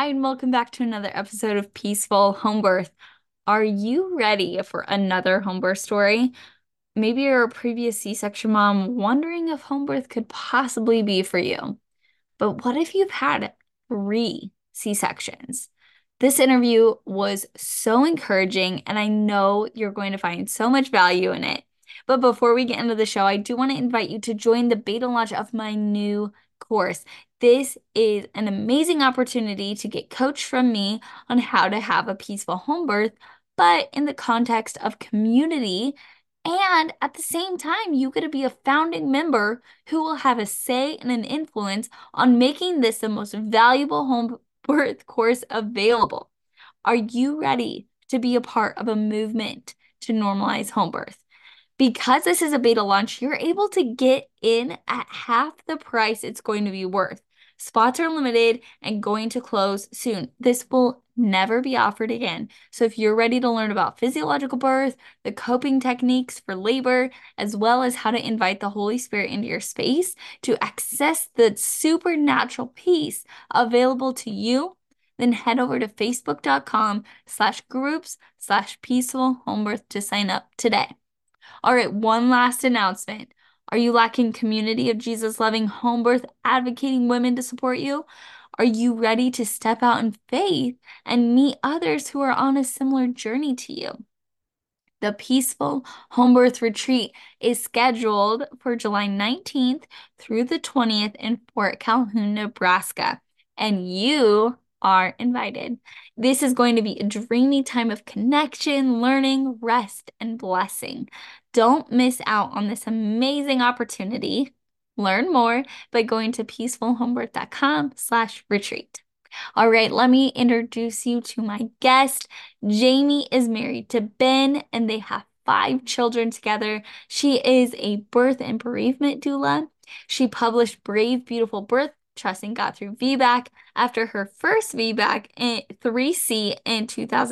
Hi, and welcome back to another episode of Peaceful Home Birth. Are you ready for another home birth story? Maybe you're a previous C-section mom wondering if home birth could possibly be for you. But what if you've had 3 C-sections? This interview was so encouraging, and I know you're going to find so much value in it. But before we get into the show, I do want to invite you to join the beta launch of my new course. This is an amazing opportunity to get coached from me on how to have a peaceful home birth, but in the context of community. And at the same time, you get to be a founding member who will have a say and an influence on making this the most valuable home birth course available. Are you ready to be a part of a movement to normalize home birth? Because this is a beta launch, you're able to get in at half the price it's going to be worth. Spots are limited and going to close soon. This will never be offered again. So if you're ready to learn about physiological birth, the coping techniques for labor, as well as how to invite the Holy Spirit into your space to access the supernatural peace available to you, then head over to facebook.com/groups/peaceful-home-birth to sign up today. All right, one last announcement. Are you lacking community of Jesus-loving home birth advocating women to support you? Are you ready to step out in faith and meet others who are on a similar journey to you? The Peaceful Home Birth Retreat is scheduled for July 19th through the 20th in Fort Calhoun, Nebraska, and you are invited. This is going to be a dreamy time of connection, learning, rest, and blessing. Don't miss out on this amazing opportunity. Learn more by going to peacefulhomebirth.com/retreat. All right, let me introduce you to my guest. Jamie is married to Ben, and they have 5 children together. She is a birth and bereavement doula. She published Brave, Beautiful Birth, Trusting God Through VBAC after her first VBAC in 3C in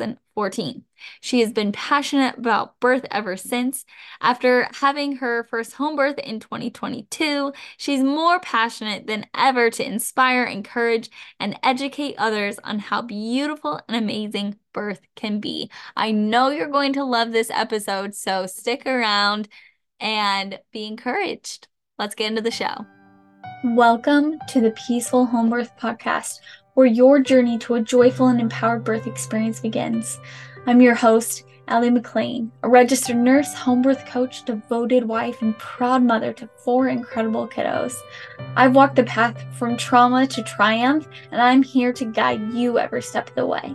2014. She has been passionate about birth ever since. After having her first home birth in 2022, she's more passionate than ever to inspire, encourage, and educate others on how beautiful and amazing birth can be. I know you're going to love this episode, so stick around and be encouraged. Let's get into the show. Welcome to the Peaceful Home Birth Podcast, where your journey to a joyful and empowered birth experience begins. I'm your host, Allie McLean, a registered nurse, home birth coach, devoted wife, and proud mother to 4 incredible kiddos. I've walked the path from trauma to triumph, and I'm here to guide you every step of the way.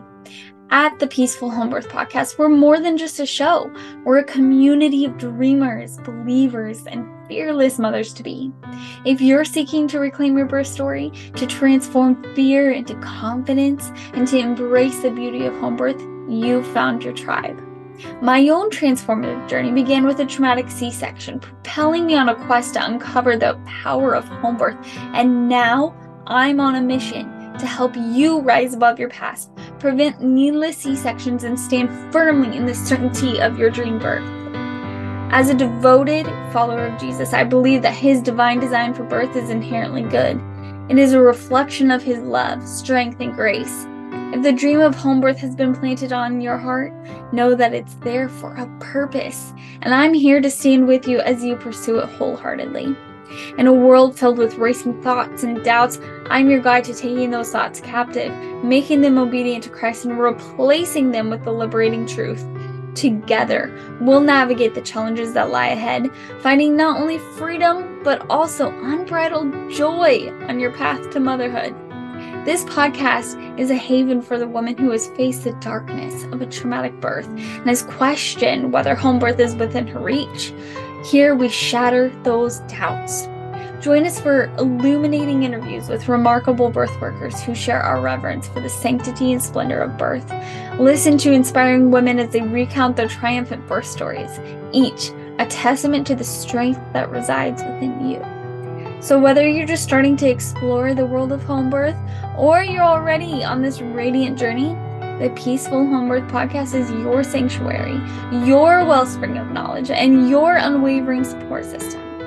At the Peaceful Home Birth Podcast, we're more than just a show. We're a community of dreamers, believers, and fearless mothers-to-be. If you're seeking to reclaim your birth story, to transform fear into confidence, and to embrace the beauty of home birth, you've found your tribe. My own transformative journey began with a traumatic C-section, propelling me on a quest to uncover the power of home birth. And now I'm on a mission to help you rise above your past, prevent needless C-sections, and stand firmly in the certainty of your dream birth. As a devoted follower of Jesus, I believe that his divine design for birth is inherently good. It is a reflection of his love, strength, and grace. If the dream of home birth has been planted on your heart, know that it's there for a purpose, and I'm here to stand with you as you pursue it wholeheartedly. In a world filled with racing thoughts and doubts, I'm your guide to taking those thoughts captive, making them obedient to Christ, and replacing them with the liberating truth. Together, we'll navigate the challenges that lie ahead, finding not only freedom, but also unbridled joy on your path to motherhood. This podcast is a haven for the woman who has faced the darkness of a traumatic birth and has questioned whether home birth is within her reach. Here we shatter those doubts. Join us for illuminating interviews with remarkable birth workers who share our reverence for the sanctity and splendor of birth. Listen to inspiring women as they recount their triumphant birth stories, each a testament to the strength that resides within you. So whether you're just starting to explore the world of home birth or you're already on this radiant journey, the Peaceful Home Birth Podcast is your sanctuary, your wellspring of knowledge, and your unwavering support system.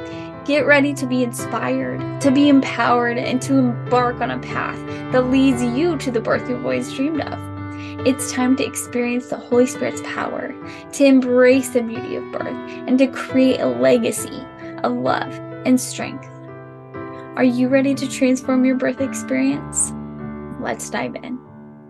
Get ready to be inspired, to be empowered, and to embark on a path that leads you to the birth you've always dreamed of. It's time to experience the Holy Spirit's power, to embrace the beauty of birth, and to create a legacy of love and strength. Are you ready to transform your birth experience? Let's dive in.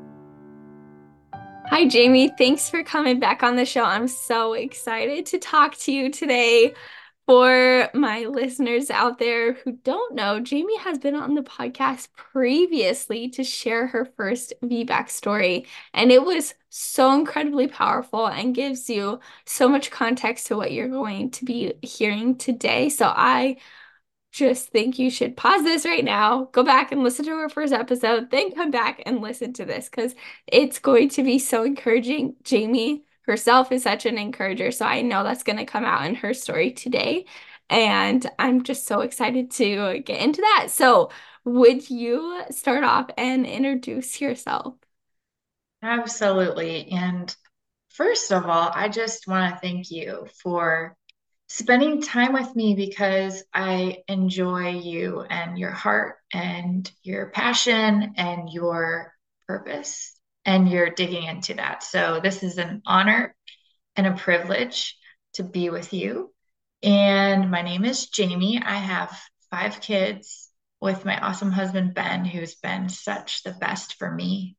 Hi, Jamie. Thanks for coming back on the show. I'm so excited to talk to you today. For my listeners out there who don't know, Jamie has been on the podcast previously to share her first VBAC story, and it was so incredibly powerful and gives you so much context to what you're going to be hearing today. So I just think you should pause this right now, go back and listen to her first episode, then come back and listen to this because it's going to be so encouraging. Jamie herself is such an encourager, so I know that's going to come out in her story today. And I'm just so excited to get into that. So, would you start off and introduce yourself? Absolutely. And first of all, I just want to thank you for spending time with me because I enjoy you and your heart and your passion and your purpose, and you're digging into that. So, this is an honor and a privilege to be with you. And my name is Jamie. I have 5 kids with my awesome husband, Ben, who's been such the best for me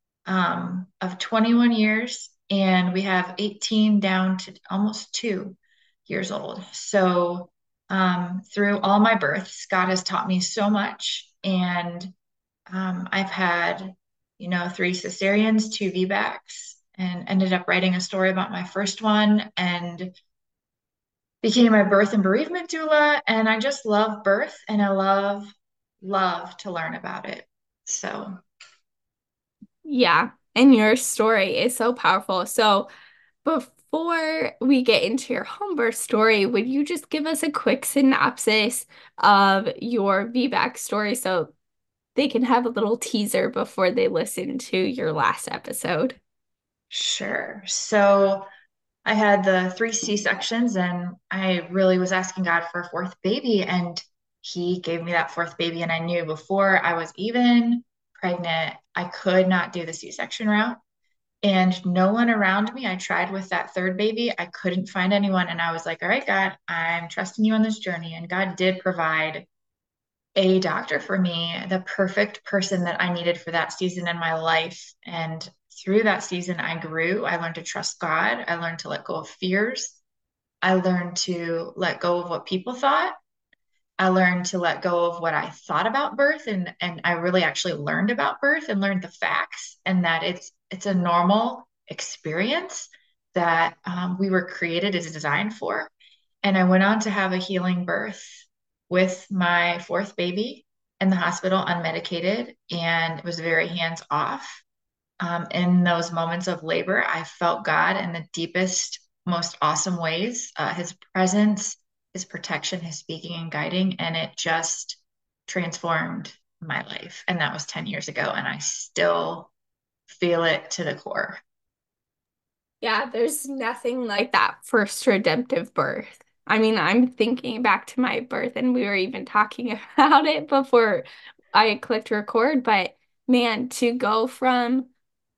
of 21 years, and we have 18 down to almost 2 years old. So, through all my births, God has taught me so much. And I've had, 3 cesareans, 2 VBACs, and ended up writing a story about my first one and became a birth and bereavement doula. And I just love birth and I love to learn about it. So, Yeah, and your story is so powerful. So, before we get into your home birth story, would you just give us a quick synopsis of your VBAC story so they can have a little teaser before they listen to your last episode? sure. So, I had the 3 C-sections, and I really was asking God for a fourth baby, and He gave me that fourth baby. And I knew before I was even pregnant, I could not do the C-section route. And no one around me, I tried with that third baby, I couldn't find anyone. And I was like, all right, God, I'm trusting you on this journey. And God did provide a doctor for me, the perfect person that I needed for that season in my life. And through that season, I grew. I learned to trust God. I learned to let go of fears. I learned to let go of what people thought. I learned to let go of what I thought about birth, and I really actually learned about birth and learned the facts, and that it's a normal experience that we were created as designed for. And I went on to have a healing birth with my fourth baby in the hospital, unmedicated, and it was very hands off. In those moments of labor, I felt God in the deepest, most awesome ways. His presence, His protection, His speaking and guiding, and it just transformed my life. And that was 10 years ago, and I still feel it to the core. Yeah, there's nothing like that first redemptive birth. I mean, I'm thinking back to my birth, and we were even talking about it before I clicked record, but man, to go from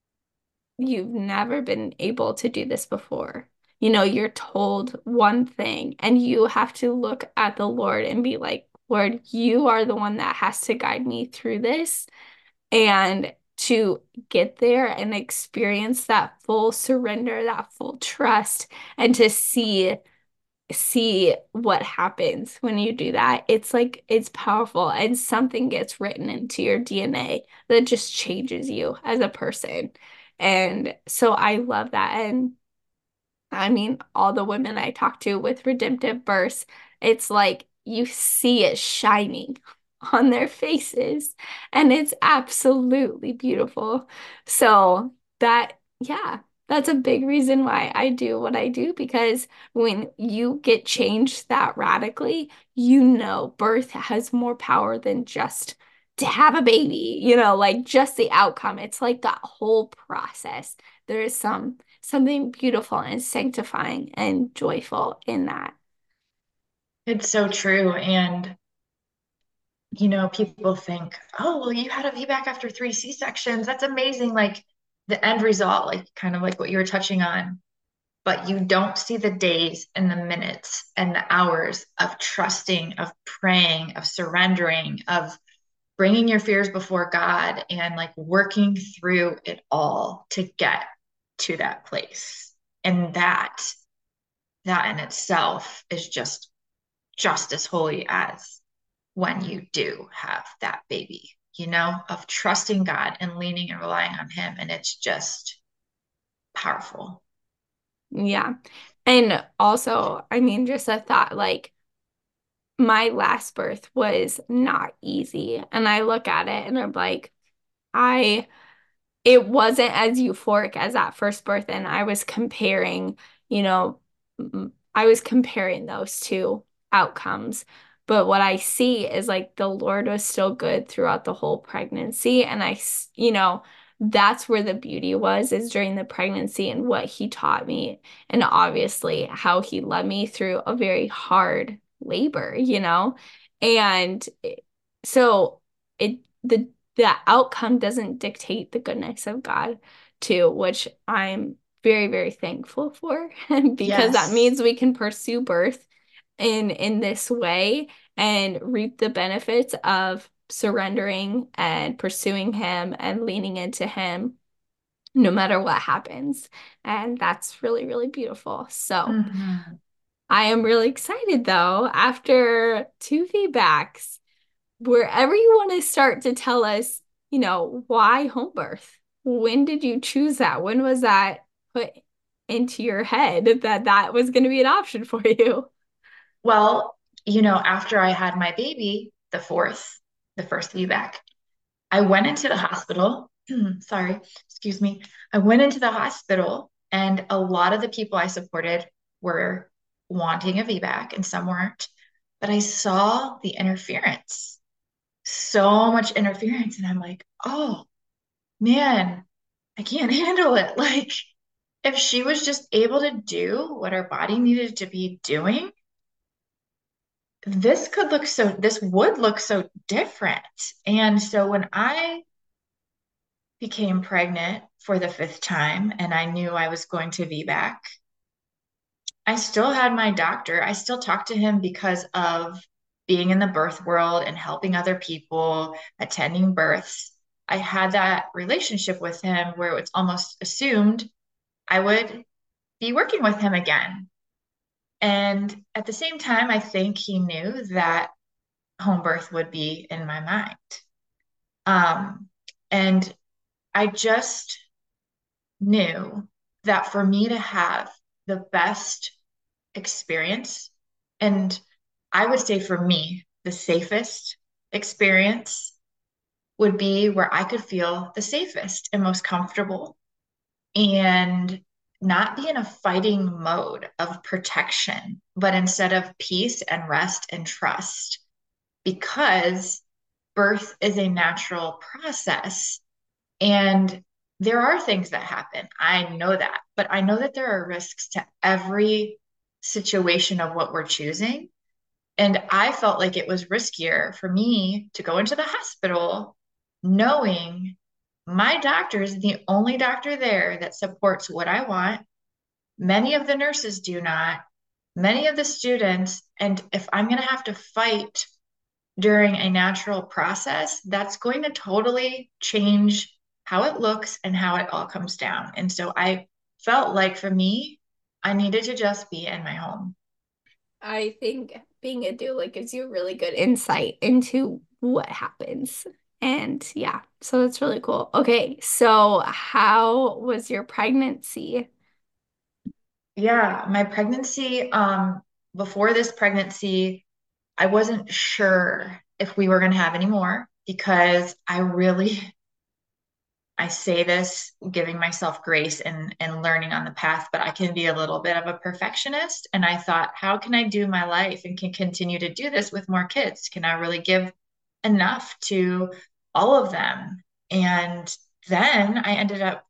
you've never been able to do this before. You're told one thing, and you have to look at the Lord and be like, Lord, you are the one that has to guide me through this. And to get there and experience that full surrender, that full trust, and to see what happens when you do that. It's like it's powerful and something gets written into your DNA that just changes you as a person. And so I love that. And I mean, all the women I talk to with redemptive births, it's like you see it shining on their faces, and it's absolutely beautiful. So yeah, that's a big reason why I do what I do, because when you get changed that radically, birth has more power than just to have a baby, like just the outcome. It's like that whole process. There is something beautiful and sanctifying and joyful in that. It's so true. And, people think, oh, well, you had a VBAC after three C-sections. That's amazing. Like the end result, like kind of like what you were touching on. But you don't see the days and the minutes and the hours of trusting, of praying, of surrendering, of bringing your fears before God and like working through it all to get to that place. And that in itself is just as holy as when you do have that baby, of trusting God and leaning and relying on him. And it's just powerful. Yeah. And also, I mean, just a thought like my last birth was not easy. And I look at it and I'm like, I it wasn't as euphoric as that first birth. And I was comparing, you know, I was comparing those two outcomes. But what I see is like the Lord was still good throughout the whole pregnancy. And that's where the beauty was, is during the pregnancy and what he taught me. And obviously how he led me through a very hard labor. And so the outcome doesn't dictate the goodness of God too, which I'm very, very thankful for because that Yes. means we can pursue birth in this way and reap the benefits of surrendering and pursuing him and leaning into him no matter what happens. And that's really, really beautiful. So Hmm. I am really excited though, after two feedbacks wherever you want to start to tell us, why home birth? When did you choose that? When was that put into your head that that was going to be an option for you? Well, after I had my baby, the first VBAC, I went into the hospital. Sorry, excuse me. I went into the hospital, and a lot of the people I supported were wanting a VBAC, and some weren't. But I saw the interference, so much interference, and I'm like, oh man, I can't handle it. Like, if she was just able to do what her body needed to be doing, this would look so different. And so when I became pregnant for the fifth time and I knew I was going to VBAC, I still had my doctor. I still talked to him because of being in the birth world and helping other people, attending births. I had that relationship with him where it's almost assumed I would be working with him again. And at the same time, I think he knew that home birth would be in my mind. Um, and I just knew that for me to have the best experience, and I would say for me, the safest experience would be where I could feel the safest and most comfortable and not be in a fighting mode of protection, but instead of peace and rest and trust, because birth is a natural process. And there are things that happen. I know that, but I know that there are risks to every situation of what we're choosing. And I felt like it was riskier for me to go into the hospital knowing my doctor is the only doctor there that supports what I want. Many of the nurses do not, many of the students. And if I'm going to have to fight during a natural process, that's going to totally change how it looks and how it all comes down. And so I felt like for me, I needed to just be in my home. I think being a doula gives you a really good insight into what happens. And yeah, so that's really cool. Okay, so how was your pregnancy? Yeah, my pregnancy, before this pregnancy, I wasn't sure if we were going to have any more because I say this giving myself grace and learning on the path, but I can be a little bit of a perfectionist. And I thought, how can I do my life and can continue to do this with more kids? Can I really give enough to all of them? And then I ended up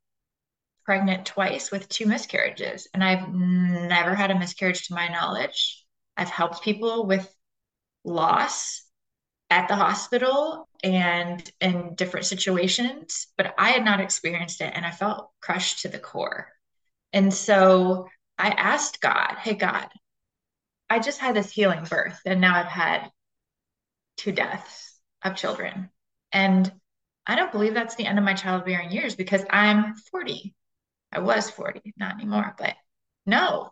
pregnant twice with two miscarriages, and I've never had a miscarriage to my knowledge. I've helped people with loss at the hospital and in different situations, but I had not experienced it and I felt crushed to the core. And so I asked God, hey, God, I just had this healing birth and now I've had two deaths of children. And I don't believe that's the end of my childbearing years because I'm 40. I was 40, not anymore, but no,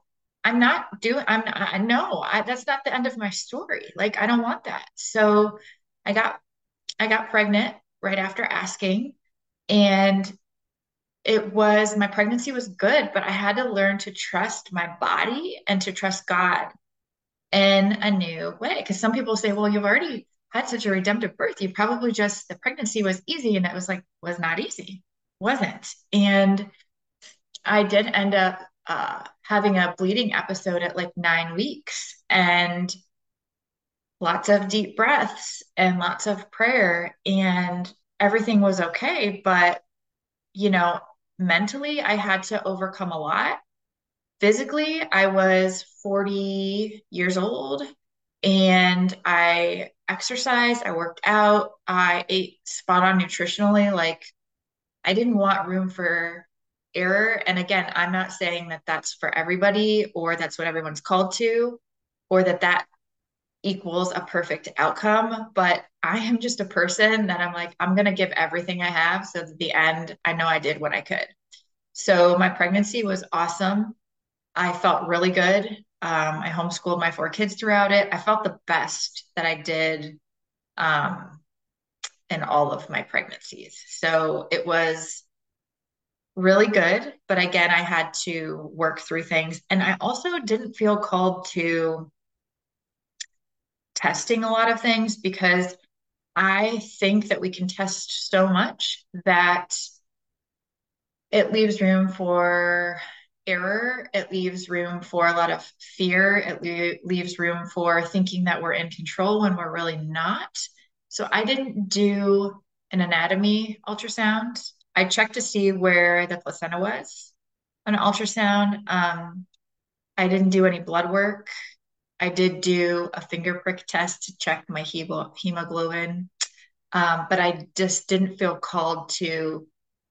I know that's not the end of my story. Like, I don't want that. So I got, I got pregnant right after asking, and my pregnancy was good, but I had to learn to trust my body and to trust God in a new way. Because some people say, well, you've already had such a redemptive birth. You probably just, the pregnancy was easy. And it was like, was not easy. Wasn't. And I did end up having a bleeding episode at like 9 weeks and lots of deep breaths and lots of prayer. And everything was okay. But, you know, mentally, I had to overcome a lot. Physically, I was 40 years old and I exercised, I worked out, I ate spot on nutritionally. Like, I didn't want room for error. And again, I'm not saying that that's for everybody or that's what everyone's called to or that that equals a perfect outcome. But I am just a person that I'm like, I'm going to give everything I have so that at the end, I know I did what I could. So my pregnancy was awesome. I felt really good. I homeschooled my four kids throughout it. I felt the best that I did um, in all of my pregnancies. So it was really good. But again, I had to work through things. And I also didn't feel called to testing a lot of things because I think that we can test so much that it leaves room for error. It leaves room for a lot of fear. Leaves room for thinking that we're in control when we're really not. So I didn't do an anatomy ultrasound. I checked to see where the placenta was on an ultrasound. I didn't do any blood work. I did do a finger prick test to check my hemoglobin, but I just didn't feel called to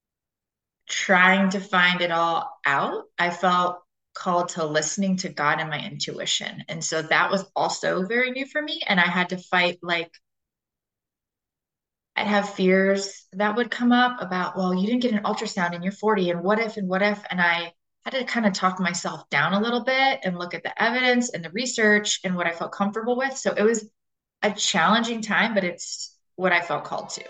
trying to find it all out. I felt called to listening to God and my intuition. And so that was also very new for me. And I had to fight, like, I'd have fears that would come up about, well, you didn't get an ultrasound and you're 40 and what if and what if. And I had to kind of talk myself down a little bit and look at the evidence and the research and what I felt comfortable with. So it was a challenging time, but it's what I felt called to.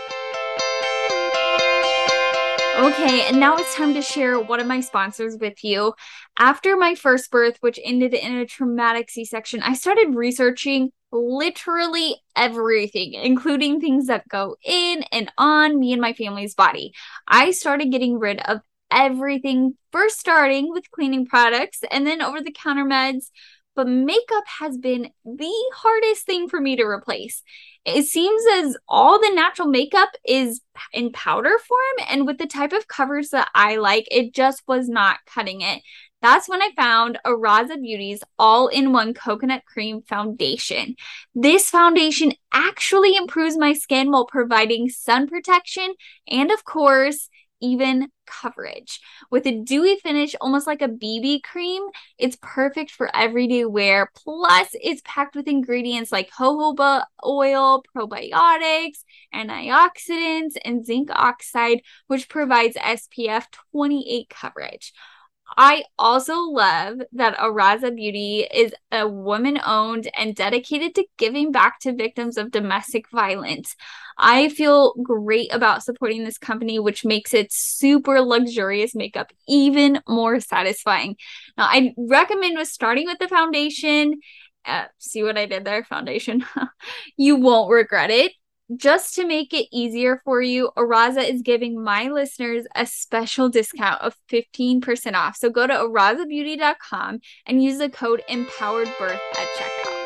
Okay, and now it's time to share one of my sponsors with you. After my first birth, which ended in a traumatic C-section, I started researching literally everything, including things that go in and on me and my family's body. I started getting rid of everything, first starting with cleaning products and then over-the-counter meds. But makeup has been the hardest thing for me to replace. It seems as all the natural makeup is in powder form, and with the type of coverage that I like, it just was not cutting it. That's when I found Araza Beauty's all-in-one coconut cream foundation. This foundation actually improves my skin while providing sun protection and, of course, even coverage. With a dewy finish, almost like a BB cream, it's perfect for everyday wear. Plus, it's packed with ingredients like jojoba oil, probiotics, antioxidants, and zinc oxide, which provides SPF 28 coverage. I also love that Araza Beauty is a woman owned and dedicated to giving back to victims of domestic violence. I feel great about supporting this company, which makes its super luxurious makeup even more satisfying. Now, I recommend with starting with the foundation. See what I did there? Foundation. You won't regret it. Just to make it easier for you, Araza is giving my listeners a special discount of 15% off. So go to arazabeauty.com and use the code EMPOWEREDBIRTH at checkout.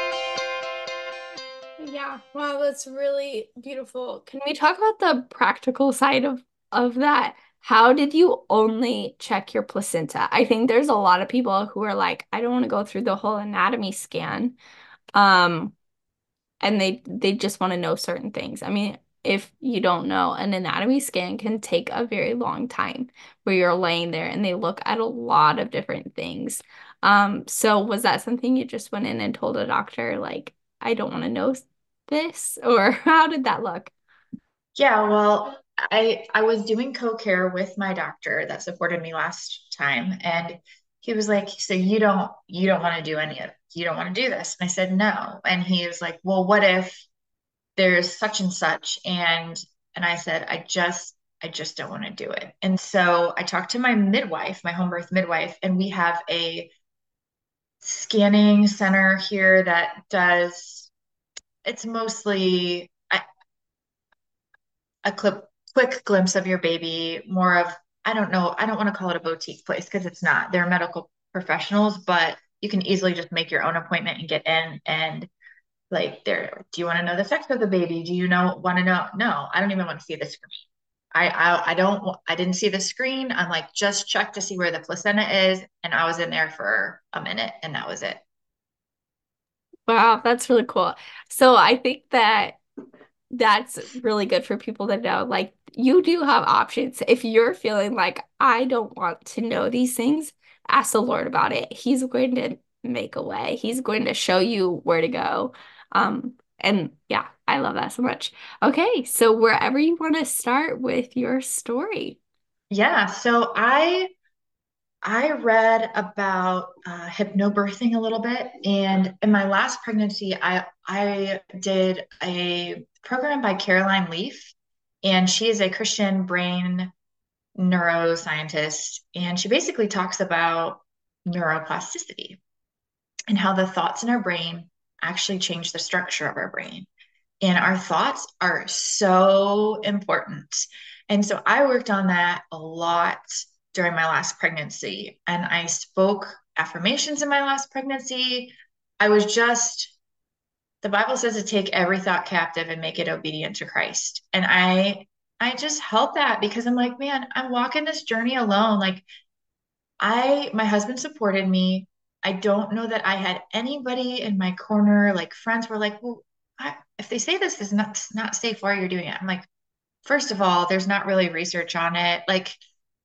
Yeah, wow, that's really beautiful. Can we talk about the practical side of that? How did you only check your placenta? I think there's a lot of people who are like, I don't want to go through the whole anatomy scan. Um, and they just want to know certain things. I mean, if you don't know, an anatomy scan can take a very long time where you're laying there and they look at a lot of different things. So was that something you just went in and told a doctor, like, I don't want to know this? Or how did that look? Yeah, well, I was doing co-care with my doctor that supported me last time, and he was like, "So you don't want to do any of it. You don't want to do this." And I said, "No." And he was like, "Well, what if there's such and such?" And I said, I just don't want to do it." And so I talked to my midwife, my home birth midwife, and we have a scanning center here that does, it's mostly a quick glimpse of your baby, more of, I don't know, I don't want to call it a boutique place because it's not. They're medical professionals, but you can easily just make your own appointment and get in and like there, do you want to know the sex of the baby? Do you know want to know? No, I don't even want to see the screen. I don't I didn't see the screen. I'm like, just check to see where the placenta is. And I was in there for a minute and that was it. Wow, that's really cool. So I think that that's really good for people to know. Like, you do have options. If you're feeling like, I don't want to know these things, ask the Lord about it. He's going to make a way, He's going to show you where to go. And yeah, I love that so much. Okay, so wherever you want to start with your story. Yeah, so I read about hypnobirthing a little bit, and in my last pregnancy, I did a program by Caroline Leaf, and she is a Christian brain neuroscientist, and she basically talks about neuroplasticity and how the thoughts in our brain actually change the structure of our brain. And our thoughts are so important. And so I worked on that a lot during my last pregnancy. And I spoke affirmations in my last pregnancy. I was just, the Bible says to take every thought captive and make it obedient to Christ. And I just held that because I'm like, man, I'm walking this journey alone. Like my husband supported me. I don't know that I had anybody in my corner, like friends were like, well, if they say this is not safe, why are you doing it? I'm like, first of all, there's not really research on it. Like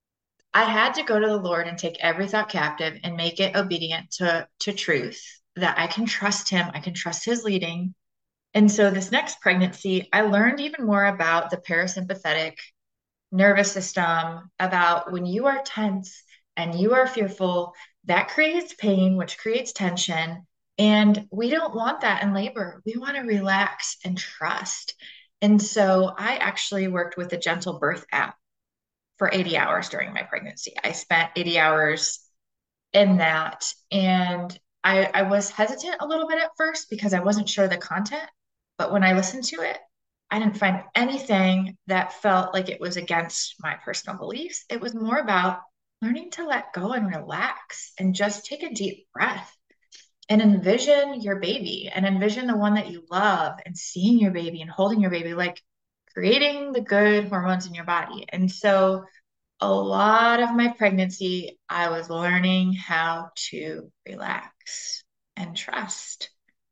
I had to go to the Lord and take every thought captive and make it obedient to truth, that I can trust him, I can trust his leading. And so this next pregnancy, I learned even more about the parasympathetic nervous system, about when you are tense and you are fearful, that creates pain, which creates tension. And we don't want that in labor. We want to relax and trust. And so I actually worked with the Gentle Birth app for 80 hours during my pregnancy. I spent 80 hours in that. And I was hesitant a little bit at first because I wasn't sure the content. But when I listened to it, I didn't find anything that felt like it was against my personal beliefs. It was more about learning to let go and relax and just take a deep breath and envision your baby and envision the one that you love and seeing your baby and holding your baby, like creating the good hormones in your body. And so a lot of my pregnancy, I was learning how to relax and trust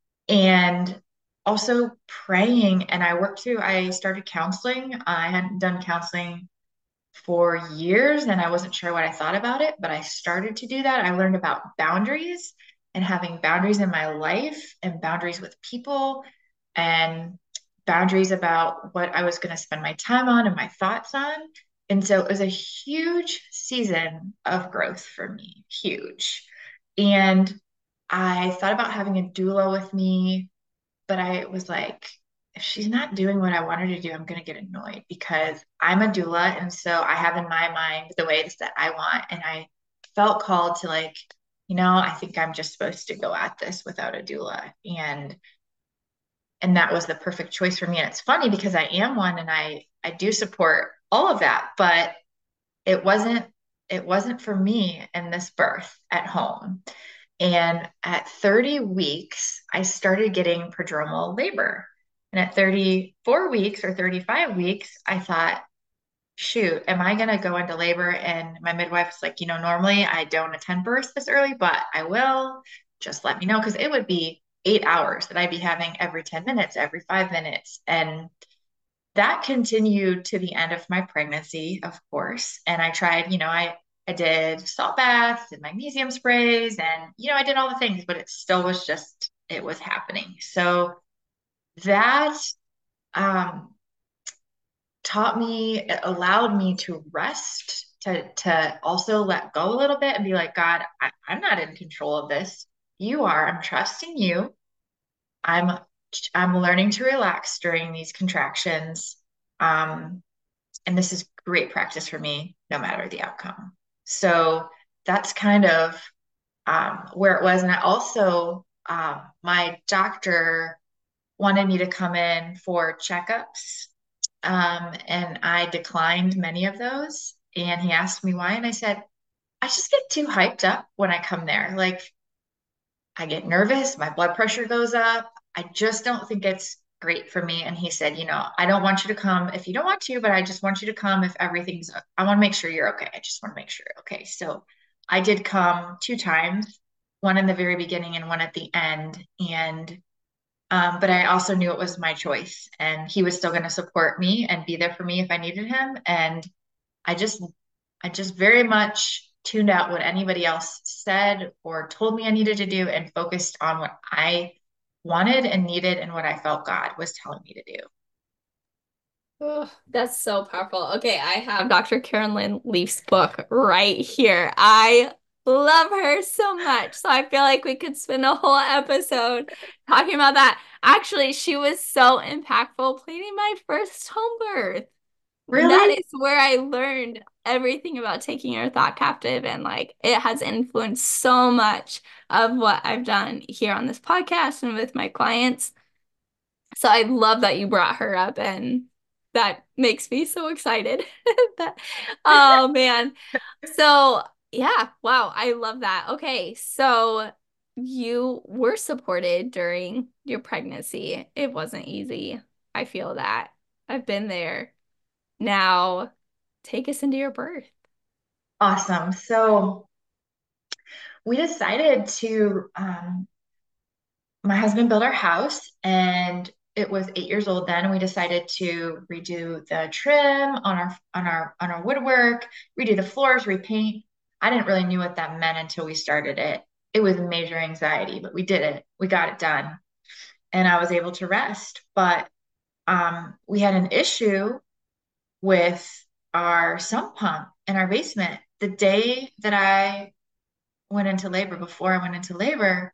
and also praying. And I started counseling. I hadn't done counseling for years and I wasn't sure what I thought about it, but I started to do that. I learned about boundaries and having boundaries in my life and boundaries with people and boundaries about what I was going to spend my time on and my thoughts on. And so it was a huge season of growth for me, huge. And I thought about having a doula with me, but I was like, if she's not doing what I want her to do, I'm going to get annoyed because I'm a doula. And so I have in my mind the ways that I want. And I felt called to like, I think I'm just supposed to go at this without a doula. And that was the perfect choice for me. And it's funny because I am one and I do support all of that, but it wasn't it wasn't for me in this birth at home. And at 30 weeks, I started getting prodromal labor. And at 34 weeks or 35 weeks, I thought, shoot, am I going to go into labor? And my midwife's like, normally I don't attend births this early, but I will. Just let me know. Because it would be 8 hours that I'd be having every 10 minutes, every 5 minutes. And that continued to the end of my pregnancy, of course. And I tried, I did salt baths and magnesium sprays and, I did all the things, but it still was just, it was happening. So that um, taught me, it allowed me to rest, to also let go a little bit and be like, God, I'm not in control of this. You are. I'm trusting you. I'm I'm learning to relax during these contractions. Um, and this is great practice for me, no matter the outcome. So that's kind of where it was. And I also, my doctor wanted me to come in for checkups, and I declined many of those. And he asked me why. And I said, I just get too hyped up when I come there. Like, I get nervous, my blood pressure goes up. I just don't think it's great for me. And he said, I don't want you to come if you don't want to, but I just want you to come if everything's, I want to make sure you're okay. I just want to make sure you're okay. So I did come 2 times, one in the very beginning and one at the end. And, but I also knew it was my choice and he was still going to support me and be there for me if I needed him. And I just I just very much tuned out what anybody else said or told me I needed to do and focused on what I wanted and needed and what I felt God was telling me to do. Oh, that's so powerful. Okay, I have Dr. Karen Lynn Leaf's book right here. I love her so much. So I feel like we could spend a whole episode talking about that. Actually, she was so impactful planning my first home birth. That Really? is where I learned everything about taking your thought captive, and like it has influenced so much of what I've done here on this podcast and with my clients. So I love that you brought her up, and that makes me so excited. Oh man. So yeah, wow, I love that. Okay, so you were supported during your pregnancy. It wasn't easy. I feel that. I've been there. Now, take us into your birth. Awesome. So we decided to, my husband built our house and it was 8 years old then. We decided to redo the trim on our woodwork, redo the floors, repaint. I didn't really knew what that meant until we started it. It was major anxiety, but we did it. We got it done. And I was able to rest. But we had an issue with our sump pump in our basement. The day that I went into labor, before I went into labor,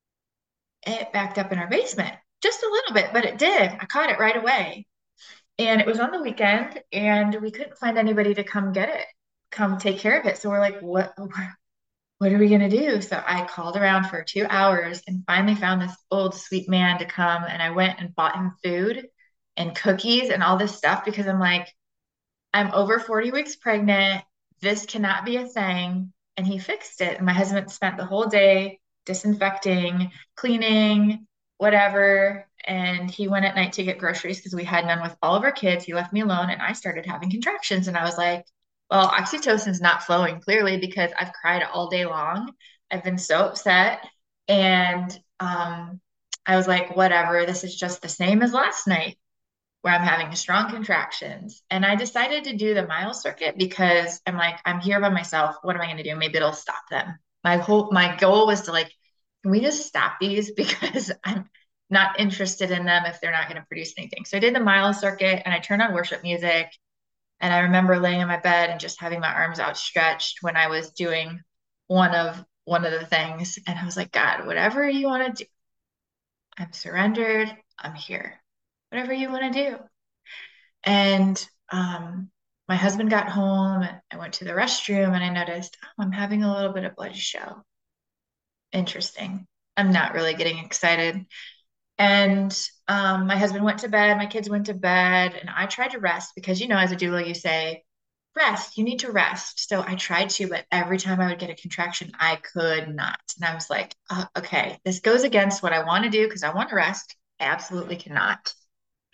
it backed up in our basement just a little bit, but it did. I caught it right away. And it was on the weekend, and we couldn't find anybody to come get it, come take care of it. So we're like, what are we gonna do? So I called around for 2 hours and finally found this old sweet man to come. And I went and bought him food and cookies and all this stuff because I'm like, I'm over 40 weeks pregnant. This cannot be a thing. And he fixed it. And my husband spent the whole day disinfecting, cleaning, whatever. And he went at night to get groceries because we had none with all of our kids. He left me alone and I started having contractions. And I was like, well, oxytocin's not flowing clearly because I've cried all day long. I've been so upset. And I was like, whatever, this is just the same as last night where I'm having strong contractions. And I decided to do the mile circuit because I'm like, I'm here by myself. What am I going to do? Maybe it'll stop them. My goal was to like, can we just stop these? Because I'm not interested in them if they're not going to produce anything. So I did the mile circuit and I turned on worship music. And I remember laying in my bed and just having my arms outstretched when I was doing one of the things. And I was like, God, whatever you want to do, I'm surrendered. I'm here. Whatever you want to do. And my husband got home. I went to the restroom and I noticed, oh, I'm having a little bit of blood show. Interesting. I'm not really getting excited. And my husband went to bed, my kids went to bed, and I tried to rest because, as a doula, you say, rest, you need to rest. So I tried to, but every time I would get a contraction, I could not. And I was like, okay, this goes against what I want to do because I want to rest. I absolutely cannot.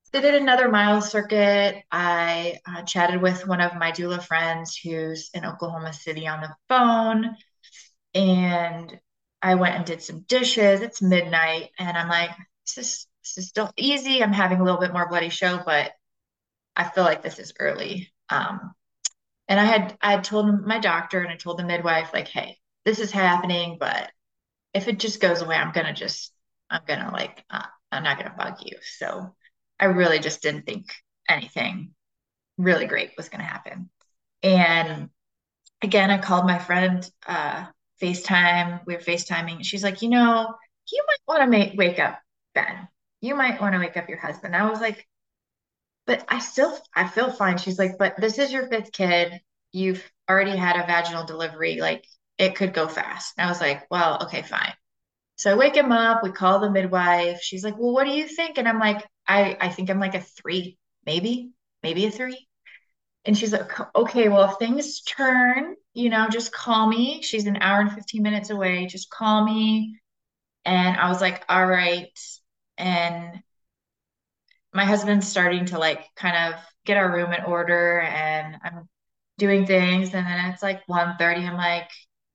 did another mile circuit. I chatted with one of my doula friends who's in Oklahoma City on the phone, and I went and did some dishes. It's midnight, and I'm like, this is still easy. I'm having a little bit more bloody show, but I feel like this is early. And I had told my doctor and I told the midwife, like, hey, this is happening, but if it just goes away, I'm gonna like, I'm not gonna bug you. So I really just didn't think anything really great was gonna happen. And again, I called my friend, FaceTime. We were FaceTiming. She's like, you might want to wake up Ben. You might want to wake up your husband. I was like, but I feel fine. She's like, but this is your fifth kid. You've already had a vaginal delivery. Like it could go fast. And I was like, well, okay, fine. So I wake him up. We call the midwife. She's like, well, what do you think? And I'm like, I think I'm like a three, maybe a three. And she's like, okay, well, if things turn, just call me. She's an hour and 15 minutes away. Just call me. And I was like, all right. And my husband's starting to like kind of get our room in order and I'm doing things. And then it's like 1:30. I'm like,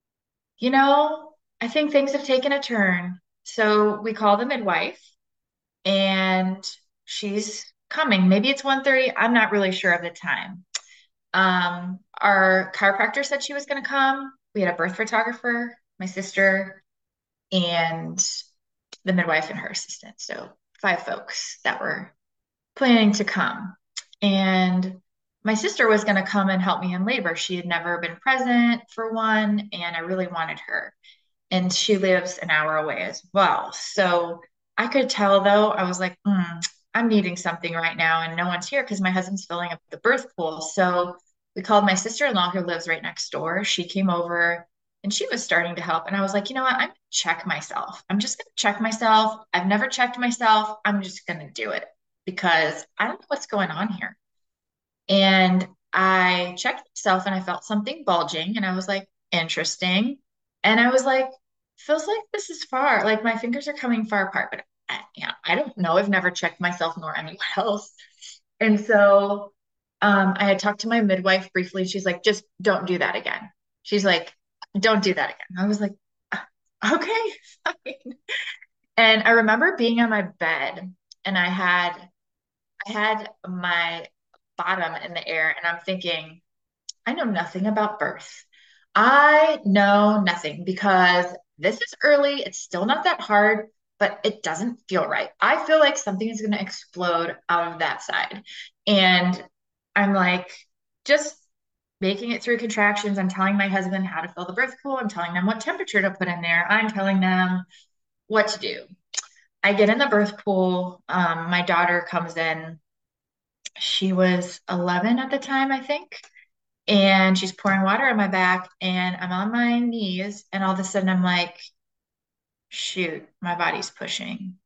I think things have taken a turn. So we call the midwife and she's coming. Maybe it's 1:30. I'm not really sure of the time. Our chiropractor said she was going to come. We had a birth photographer, my sister, and the midwife and her assistant. So five folks that were planning to come. And my sister was going to come and help me in labor. She had never been present for one, and I really wanted her. And she lives an hour away as well. So I could tell though, I was like, I'm needing something right now, and no one's here because my husband's filling up the birth pool. So we called my sister-in-law who lives right next door. She came over and she was starting to help. And I was like, you know what? I'm gonna check myself. I'm just gonna check myself. I've never checked myself. I'm just gonna do it because I don't know what's going on here. And I checked myself and I felt something bulging and I was like, interesting. And I was like, feels like this is far. Like my fingers are coming far apart, but I don't know. I've never checked myself nor anyone else. And so I had talked to my midwife briefly. She's like, just don't do that again. She's like, don't do that again. I was like, okay, fine. And I remember being on my bed and I had my bottom in the air and I'm thinking, I know nothing about birth. I know nothing because this is early. It's still not that hard, but it doesn't feel right. I feel like something is going to explode out of that side. And I'm like, just making it through contractions. I'm telling my husband how to fill the birth pool. I'm telling them what temperature to put in there. I'm telling them what to do. I get in the birth pool. My daughter comes in. She was 11 at the time, I think. And she's pouring water on my back, and I'm on my knees. And all of a sudden, I'm like, shoot, my body's pushing.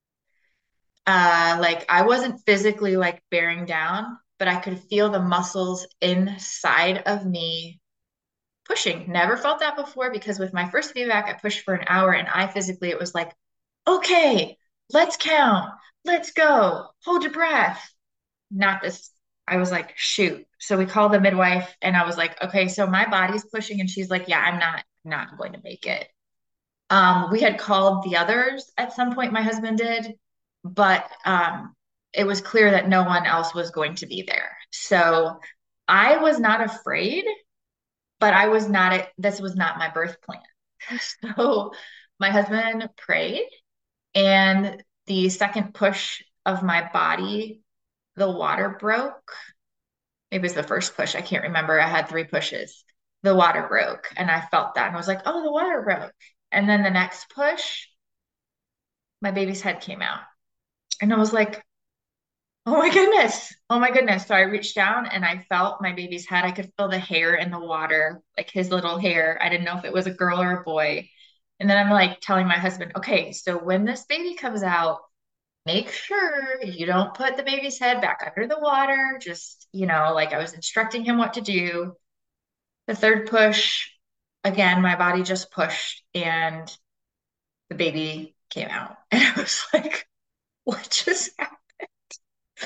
Like I wasn't physically like bearing down, but I could feel the muscles inside of me pushing. Never felt that before because with my first VBAC, I pushed for an hour, and I physically, it was like, okay, let's count, let's go, hold your breath. Not this. I was like, shoot. So we called the midwife and I was like, okay, so my body's pushing. And she's like, yeah, I'm not going to make it. We had called the others at some point, my husband did, but it was clear that no one else was going to be there. So I was not afraid, but I was not, this was not my birth plan. So my husband prayed and the second push of my body, the water broke. It was the first push. I can't remember. I had three pushes. The water broke and I felt that and I was like, oh, the water broke. And then the next push, my baby's head came out. And I was like, oh my goodness. Oh my goodness. So I reached down and I felt my baby's head. I could feel the hair in the water, like his little hair. I didn't know if it was a girl or a boy. And then I'm like telling my husband, okay, so when this baby comes out, make sure you don't put the baby's head back under the water. Just, like I was instructing him what to do. The third push, again, my body just pushed and the baby came out. And I was like, what just happened?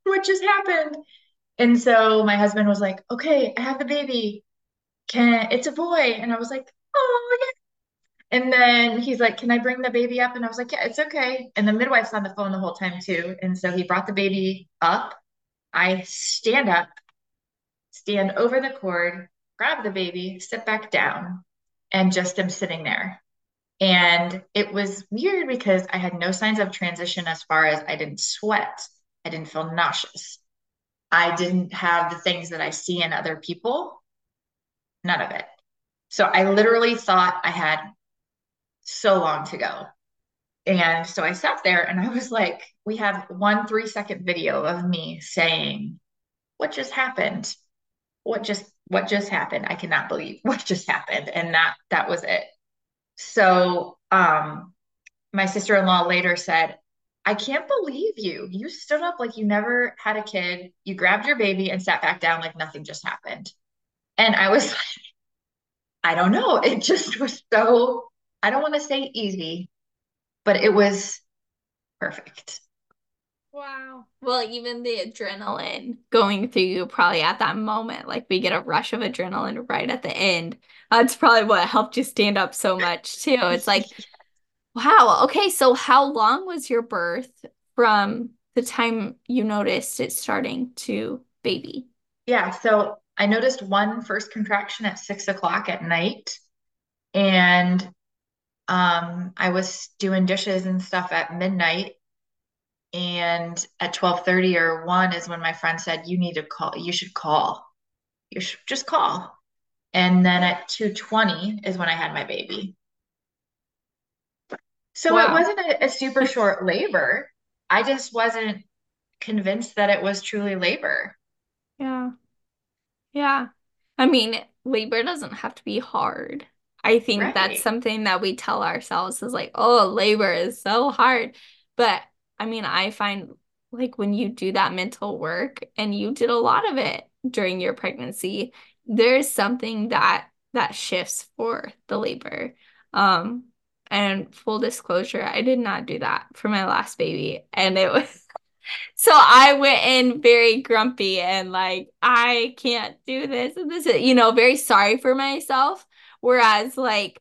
what just happened? And so my husband was like, okay, I have the baby. It's a boy. And I was like, oh, yeah. And then he's like, can I bring the baby up? And I was like, yeah, it's okay. And the midwife's on the phone the whole time too. And so he brought the baby up. I stand up, stand over the cord, grab the baby, sit back down, and just am sitting there. And it was weird because I had no signs of transition as far as I didn't sweat. I didn't feel nauseous. I didn't have the things that I see in other people, none of it. So I literally thought I had so long to go. And so I sat there and I was like, we have one 3-second video of me saying, what just happened? What just happened? I cannot believe what just happened. And that was it. So my sister-in-law later said, I can't believe you. You stood up like you never had a kid. You grabbed your baby and sat back down like nothing just happened. And I was like, I don't know. It just was so, I don't want to say easy, but it was perfect. Wow. Well, even the adrenaline going through you probably at that moment, like we get a rush of adrenaline right at the end. That's probably what helped you stand up so much too. It's like, wow, okay, so how long was your birth from the time you noticed it starting to baby? Yeah. So I noticed one first contraction at 6 o'clock at night. And I was doing dishes and stuff at midnight. And at 12:30 or 1 is when my friend said, you need to call, you should call. You should just call. And then at 2:20 is when I had my baby. So it Wow. wasn't a super short labor. I just wasn't convinced that it was truly labor. Yeah. Yeah. I mean, labor doesn't have to be hard. I think that's Right. something that we tell ourselves is like, oh, labor is so hard. But I mean, I find like when you do that mental work and you did a lot of it during your pregnancy, there's something that shifts for the labor. Um, and full disclosure, I did not do that for my last baby. And it was so I went in very grumpy and like, I can't do this. And this is, very sorry for myself. Whereas like,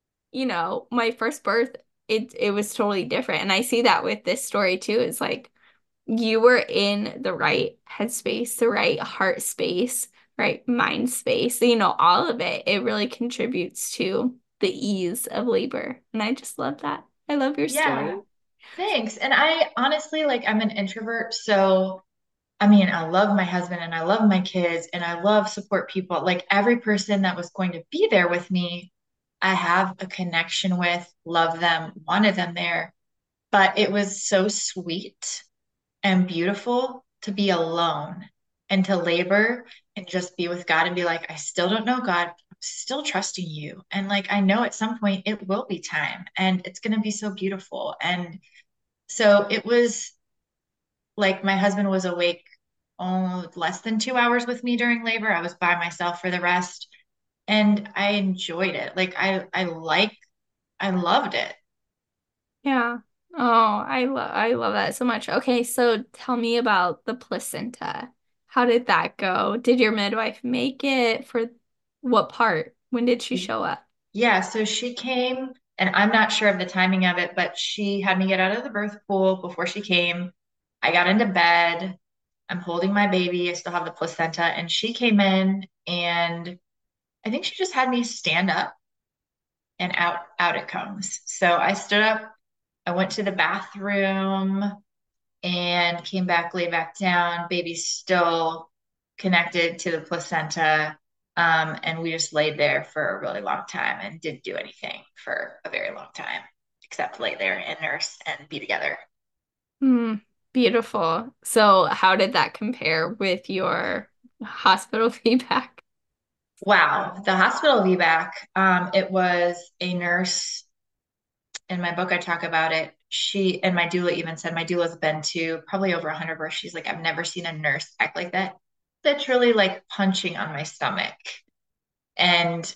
my first birth, it was totally different. And I see that with this story too. It's like you were in the right headspace, the right heart space, right mind space. All of it. It really contributes to the ease of labor. And I just love that. I love your Yeah. story. Thanks. And I honestly, like, I'm an introvert. So, I mean, I love my husband and I love my kids and I love support people. Like, every person that was going to be there with me, I have a connection with, love them, wanted them there. But it was so sweet and beautiful to be alone and to labor and just be with God and be like, I still don't know God. I'm still trusting you. And like, I know at some point it will be time and it's going to be so beautiful. And so it was like my husband was awake less than 2 hours with me during labor. I was by myself for the rest and I enjoyed it. Like I loved it. Yeah. Oh, I love that so much. Okay, so tell me about the placenta. How did that go? Did your midwife make it for what part? When did she show up? Yeah, so she came, and I'm not sure of the timing of it, but she had me get out of the birth pool before she came. I got into bed. I'm holding my baby. I still have the placenta, and she came in, and I think she just had me stand up, and out it comes. So I stood up. I went to the bathroom and came back, lay back down. Baby's still connected to the placenta. And we just laid there for a really long time and didn't do anything for a very long time, except lay there and nurse and be together. Hmm, beautiful. So how did that compare with your hospital feedback? Wow, the hospital VBAC, it was a nurse in my book. I talk about it. She and my doula even said my doula's been to probably over 100 births. She's like, I've never seen a nurse act like that. That's really like punching on my stomach. And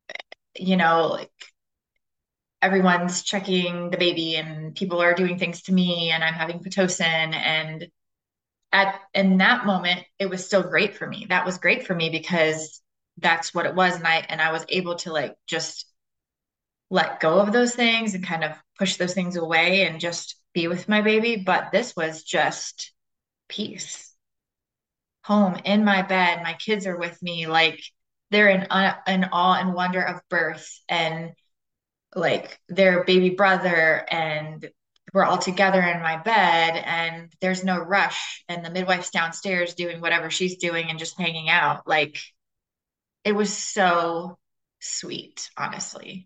like everyone's checking the baby and people are doing things to me and I'm having Pitocin and at in that moment, it was still great for me. That was great for me because that's what it was. And I was able to like just let go of those things and kind of push those things away and just be with my baby. But this was just peace. Home in my bed. My kids are with me. Like they're in awe and wonder of birth and like their baby brother, and we're all together in my bed and there's no rush and the midwife's downstairs doing whatever she's doing and just hanging out. Like it was so sweet, honestly.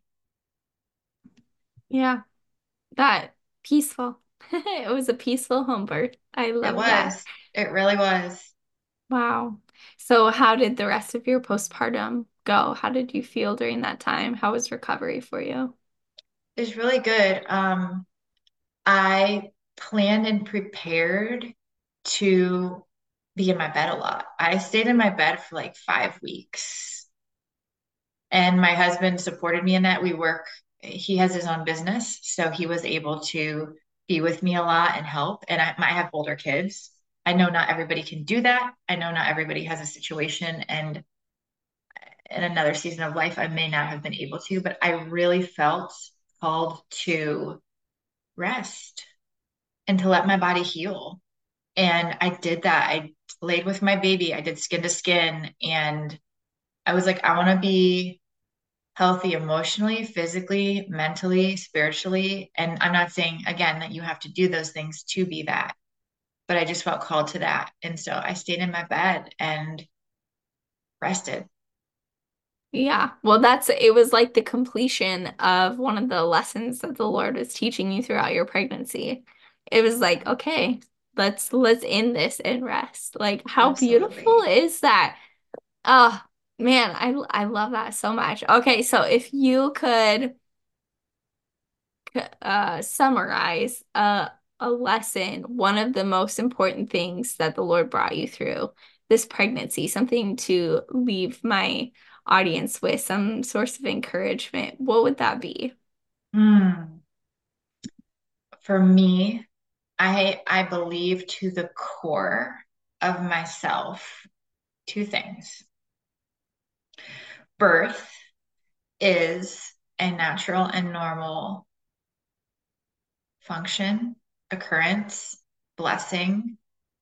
Yeah, that peaceful. It was a peaceful home birth. I It love that. was. It really was. Wow. So how did the rest of your postpartum go? How did you feel during that time? How was recovery for you? It was really good. I planned and prepared to be in my bed a lot. I stayed in my bed for like 5 weeks. And my husband supported me in that. He has his own business, so he was able to be with me a lot and help. And I have older kids. I know not everybody can do that. I know not everybody has a situation, and in another season of life, I may not have been able to, but I really felt called to rest and to let my body heal. And I did that. I laid with my baby. I did skin to skin, and I was like, I want to be healthy emotionally, physically, mentally, spiritually. And I'm not saying again that you have to do those things to be that, but I just felt called to that. And so I stayed in my bed and rested. Yeah. Well, it was like the completion of one of the lessons that the Lord was teaching you throughout your pregnancy. It was like, okay, let's end this and rest. Like, how beautiful Absolutely. is that? Oh, man, I love that so much. Okay, so if you could summarize a lesson, one of the most important things that the Lord brought you through this pregnancy, something to leave my audience with, some source of encouragement, what would that be? Hmm. For me, I believe to the core of myself two things. Birth is a natural and normal function, occurrence, blessing.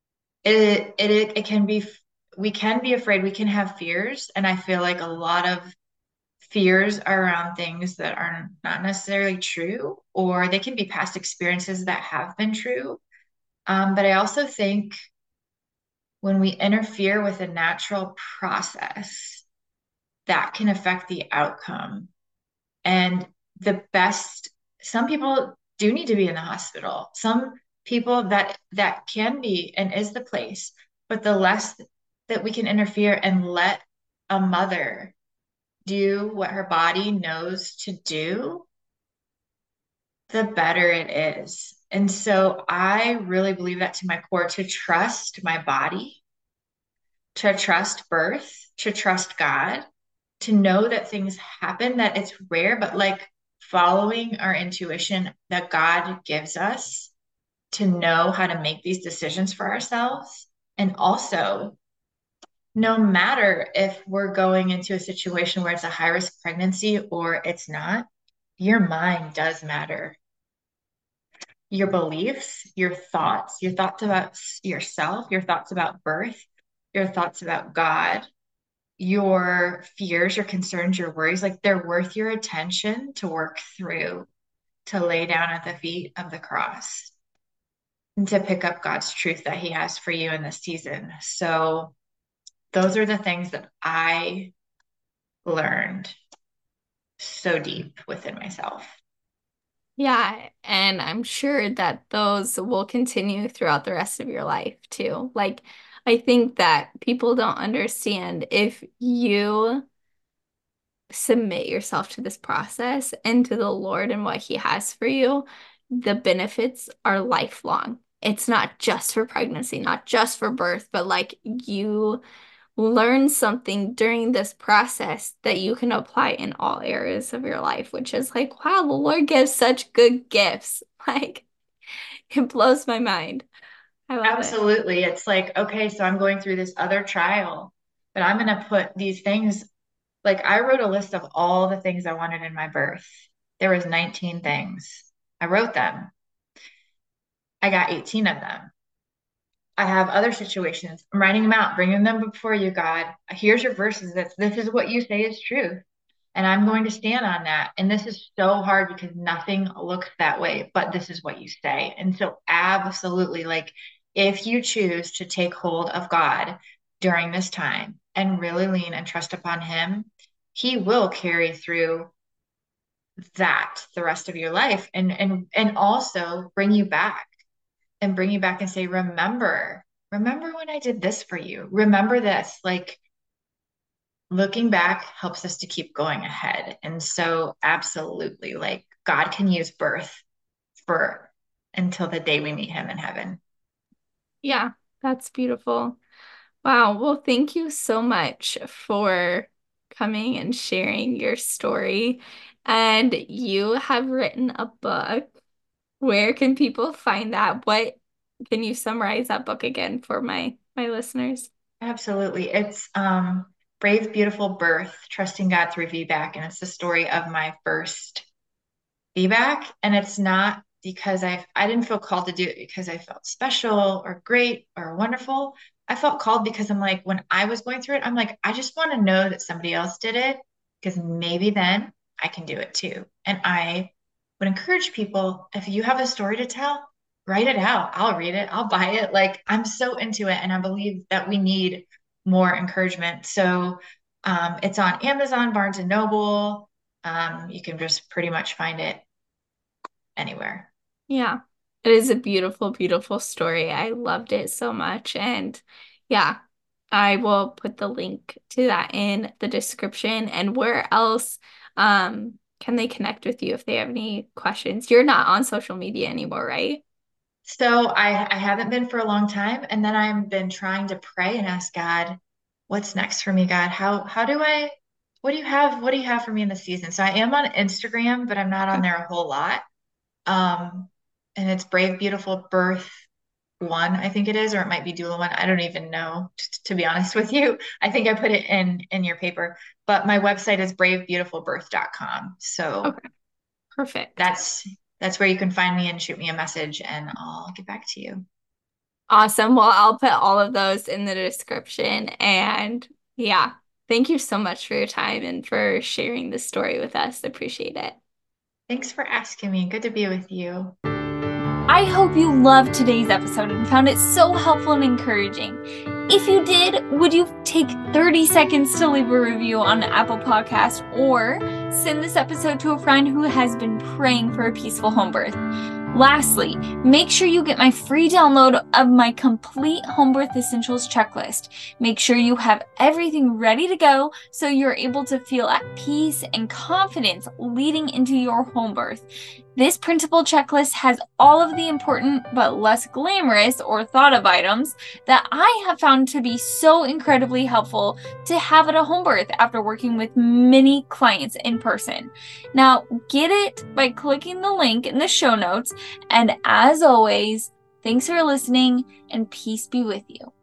It can be, we can be afraid, we can have fears, and I feel like a lot of fears are around things that are not necessarily true, or they can be past experiences that have been true. But I also think when we interfere with a natural process, that can affect the outcome. And the best, some people do need to be in the hospital. Some people that can be and is the place, but the less that we can interfere and let a mother do what her body knows to do, the better it is. And so I really believe that to my core, to trust my body, to trust birth, to trust God, to know that things happen, that it's rare, but like following our intuition that God gives us to know how to make these decisions for ourselves. And also, no matter if we're going into a situation where it's a high risk pregnancy or it's not, your mind does matter. Your beliefs, your thoughts about yourself, your thoughts about birth, your thoughts about God, your fears, your concerns, your worries, like they're worth your attention to work through, to lay down at the feet of the cross and to pick up God's truth that He has for you in this season. So, those are the things that I learned so deep within myself. Yeah, and I'm sure that those will continue throughout the rest of your life too. Like, I think that people don't understand if you submit yourself to this process and to the Lord and what He has for you, the benefits are lifelong. It's not just for pregnancy, not just for birth, but like you learn something during this process that you can apply in all areas of your life, which is like, wow, the Lord gives such good gifts. Like, it blows my mind. I love it. Absolutely. It's like, okay, so I'm going through this other trial, but I'm going to put these things, like I wrote a list of all the things I wanted in my birth. There was 19 things. I wrote them. I got 18 of them. I have other situations. I'm writing them out, bringing them before you, God. Here's your verses. This is what you say is truth. And I'm going to stand on that. And this is so hard because nothing looks that way, but this is what you say. And so, absolutely, like if you choose to take hold of God during this time and really lean and trust upon Him, He will carry through that the rest of your life and also bring you back and say, remember when I did this for you. Remember this. Like looking back helps us to keep going ahead. And so absolutely, like God can use birth for until the day we meet him in heaven. Yeah, that's beautiful. Wow. Well, thank you so much for coming and sharing your story. And you have written a book. Where can people find that? What can you summarize that book again for my listeners? Absolutely. It's Brave Beautiful Birth, Trusting God Through VBAC. And it's the story of my first feedback. And it's not because I didn't feel called to do it because I felt special or great or wonderful. I felt called because I'm like, when I was going through it, I'm like, I just want to know that somebody else did it because maybe then I can do it too. And I would encourage people, if you have a story to tell, write it out. I'll read it. I'll buy it. Like I'm so into it. And I believe that we need more encouragement. So it's on Amazon, Barnes and Noble. You can just pretty much find it anywhere. Yeah, it is a beautiful, beautiful story. I loved it so much. And yeah, I will put the link to that in the description. And where else can they connect with you if they have any questions? You're not on social media anymore, right? So I haven't been for a long time, and then I've been trying to pray and ask God, what's next for me, God? How do I what do you have for me in the season? So I am on Instagram, but I'm not on Okay. there a whole lot. Um, and it's Brave Beautiful Birth one, I think it is, or it might be Doula one. I don't even know, to be honest with you. I think I put it in your paper, but my website is bravebeautifulbirth.com. So Okay. Perfect. that's that's where you can find me and shoot me a message and I'll get back to you. Awesome. Well, I'll put all of those in the description. And yeah, thank you so much for your time and for sharing this story with us. Appreciate it. Thanks for asking me. Good to be with you. I hope you loved today's episode and found it so helpful and encouraging. If you did, would you take 30 seconds to leave a review on Apple Podcast or send this episode to a friend who has been praying for a peaceful home birth? Lastly, make sure you get my free download of my complete home birth essentials checklist. Make sure you have everything ready to go so you're able to feel at peace and confidence leading into your home birth. This printable checklist has all of the important but less glamorous or thought of items that I have found to be so incredibly helpful to have at a home birth after working with many clients in person. Now, get it by clicking the link in the show notes. And as always, thanks for listening and peace be with you.